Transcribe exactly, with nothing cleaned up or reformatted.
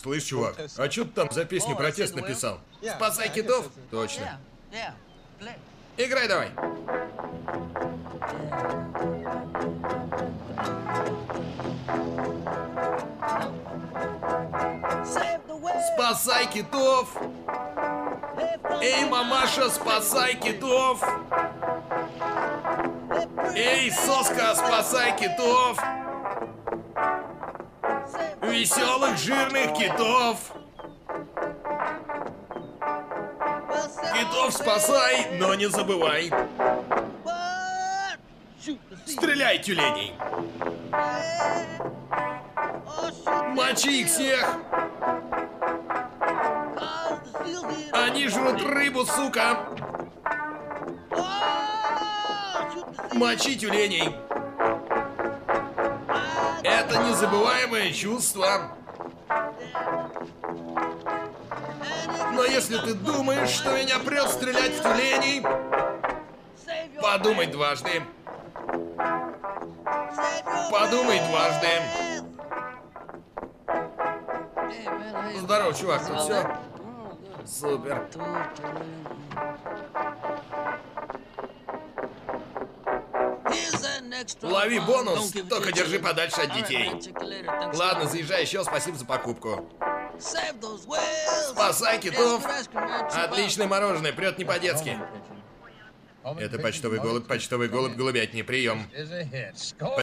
Слышь, чувак, а чё ты там за песню протест написал? Спасай китов? Точно. Играй давай. Спасай китов! Эй, мамаша, спасай китов! Эй, соска, спасай китов! Веселых жирных китов! Китов спасай, но не забывай! Стреляй, тюленей! Мочи их всех! Они жрут рыбу, сука! Мочи тюленей! Это незабываемое чувство. Но если ты думаешь, что меня прет стрелять в тюленей, подумай дважды. Подумай дважды. Здорово, чувак, тут все? Супер. Лови бонус, только держи подальше от детей. Ладно, заезжай еще, спасибо за покупку. Спасай китов. Отличное мороженое, прет не по-детски. Это почтовый голубь, почтовый голубь, голубятни, прием.